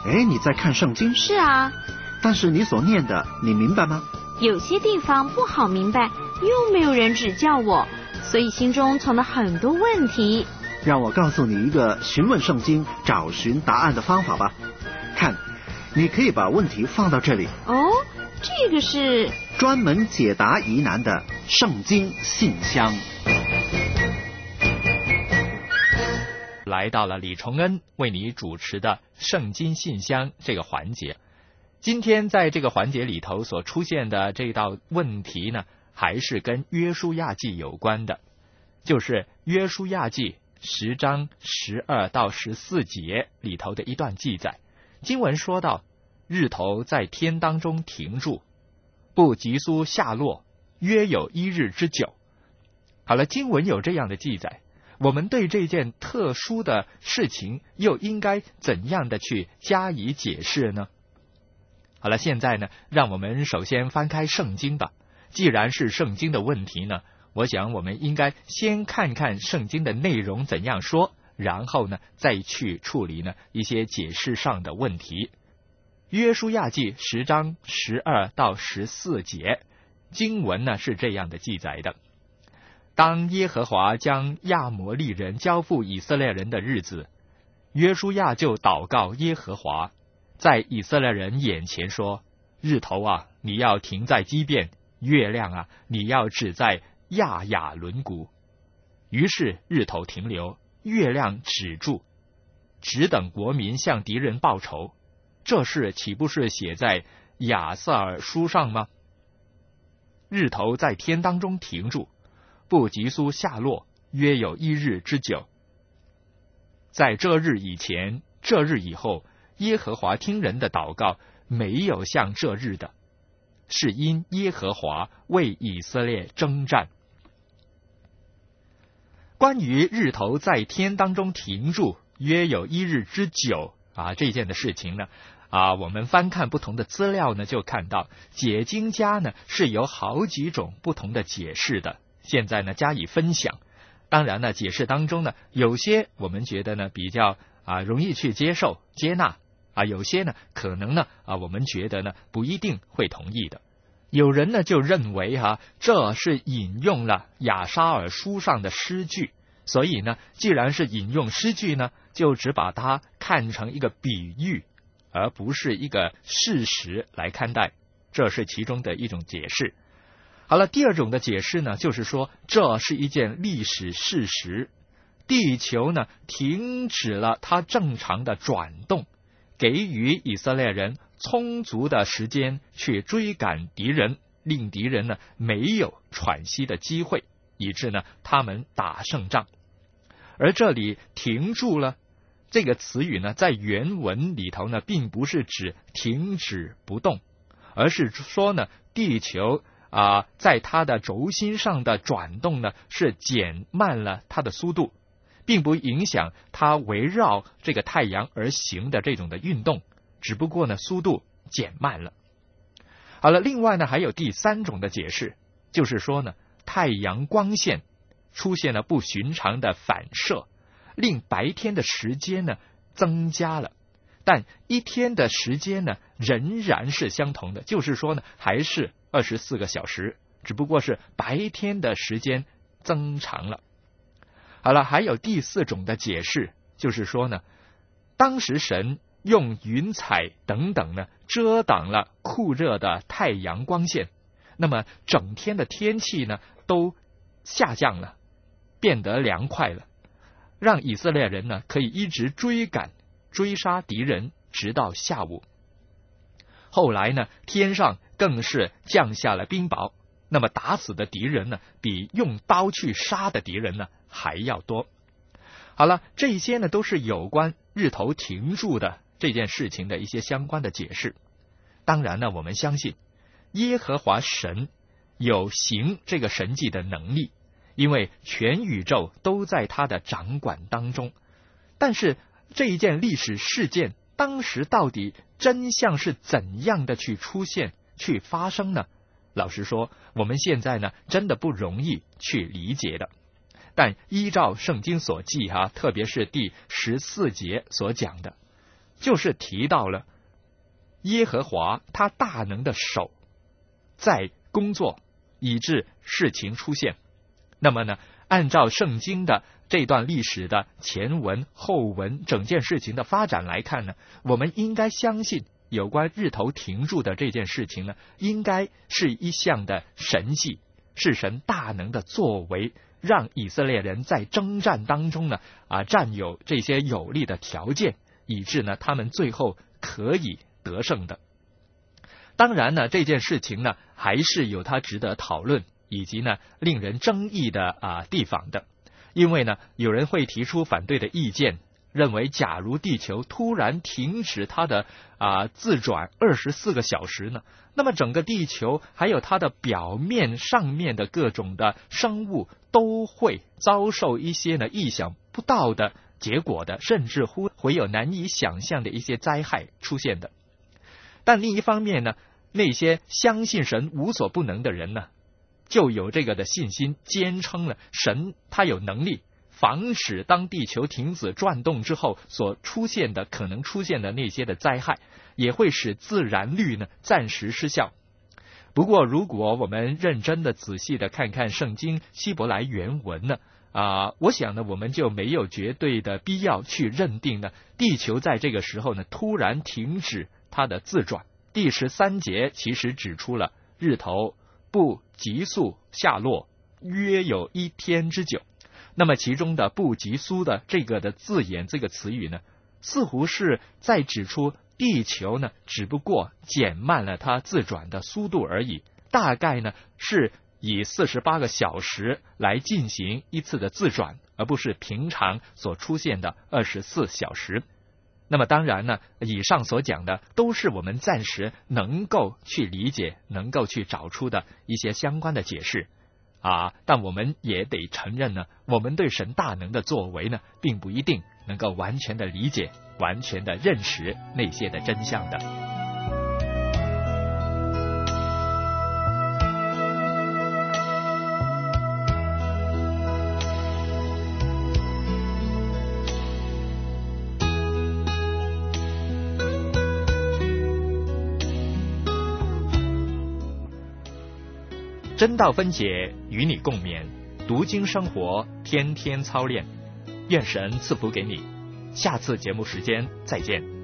哎，你在看圣经？ 是啊。 但是你所念的，你明白吗？ 有些地方不好明白，又没有人指教我，所以心中存了很多问题。 让我告诉你一个询问圣经、找寻答案的方法吧。看，你可以把问题放到这里。 哦，这个是专门解答疑难的圣经信箱。 来到了李崇恩为你主持的圣经信箱这个环节。今天在这个环节里头所出现的这道问题呢，还是跟约书亚记有关的，就是约书亚记10章12到14节里头的一段记载。经文说到，日头在天当中停住，不急速下落，约有1日之久。好了，经文有这样的记载，我们对这件特殊的事情又应该怎样的去加以解释呢？好了，现在呢，让我们首先翻开圣经吧。既然是圣经的问题呢，我想我们应该先看看圣经的内容怎样说，然后呢，再去处理呢一些解释上的问题。约书亚记10章12到14节，经文呢是这样的记载的：当耶和华将亚摩利人交付以色列人的日子，约书亚就祷告耶和华，在以色列人眼前说：日头啊，你要停在基遍；月亮啊，你要止在亚雅伦谷。于是日头停留，月亮止住，只等国民向敌人报仇。这事岂不是写在亚撒尔书上吗？日头在天当中停住，不急速下落，约有1日之久。在这日以前，这日以后，耶和华听人的祷告，没有像这日的，是因耶和华为以色列征战。关于日头在天当中停住，约有1日之久这件的事情呢，我们翻看不同的资料呢，就看到解经家呢是有好几种不同的解释的。现在呢加以分享。当然呢，解释当中呢，有些我们觉得呢比较容易去接受接纳有些呢可能呢我们觉得呢不一定会同意的。有人呢就认为这是引用了亚沙尔书上的诗句，所以呢既然是引用诗句呢，就只把它看成一个比喻，而不是一个事实来看待，这是其中的一种解释。好了，第二种的解释呢，就是说这是一件历史事实，地球呢停止了它正常的转动，给予以色列人充足的时间去追赶敌人，令敌人呢没有喘息的机会，以致呢他们打胜仗。而这里停住了这个词语呢，在原文里头呢，并不是指停止不动，而是说呢，地球在它的轴心上的转动呢，是减慢了它的速度，并不影响它围绕这个太阳而行的这种的运动，只不过呢，速度减慢了。好了，另外呢，还有第三种的解释，就是说呢，太阳光线出现了不寻常的反射，令白天的时间呢增加了，但一天的时间呢仍然是相同的，就是说呢还是24个小时，只不过是白天的时间增长了。好了，还有第四种的解释，就是说呢，当时神用云彩等等呢遮挡了酷热的太阳光线，那么整天的天气呢都下降了，变得凉快了，让以色列人呢可以一直追杀敌人，直到下午。后来呢，天上更是降下了冰雹，那么打死的敌人呢，比用刀去杀的敌人呢还要多。好了，这些呢都是有关日头停住的这件事情的一些相关的解释。当然呢，我们相信耶和华神有行这个神迹的能力，因为全宇宙都在他的掌管当中。但是这一件历史事件当时到底真相是怎样的去出现去发生呢？老实说，我们现在呢真的不容易去理解的。但依照圣经所记特别是第14节所讲的， 就是提到了耶和华他大能的手在工作，以致事情出现。那么呢，按照圣经的这段历史的前文后文整件事情的发展来看呢，我们应该相信有关日头停住的这件事情呢，应该是一项的神迹，是神大能的作为，让以色列人在征战当中呢占有这些有利的条件，以致呢他们最后可以得胜的。当然呢，这件事情呢还是有它值得讨论以及呢令人争议的地方的。因为呢有人会提出反对的意见，认为假如地球突然停止它的自转24个小时呢，那么整个地球还有它的表面上面的各种的生物都会遭受一些呢意想不到的结果的，甚至乎会有难以想象的一些灾害出现的。但另一方面呢，那些相信神无所不能的人呢，就有这个的信心，坚称了神他有能力防止当地球停止转动之后所出现的可能出现的那些的灾害，也会使自然律呢暂时失效。不过如果我们认真的仔细的看看圣经希伯来原文呢我想呢我们就没有绝对的必要去认定呢地球在这个时候呢突然停止它的自转。第13节其实指出了日头不急速下落约有1天之久。那么其中的不急速的这个的字眼，这个词语呢，似乎是在指出地球呢只不过减慢了它自转的速度而已，大概呢是以48个小时来进行一次的自转，而不是平常所出现的24小时。那么当然呢，以上所讲的都是我们暂时能够去理解，能够去找出的一些相关的解释但我们也得承认呢，我们对神大能的作为呢，并不一定能够完全的理解，完全的认识那些的真相的。真道分解，与你共勉，读经生活，天天操练，愿神赐福给你。下次节目时间再见。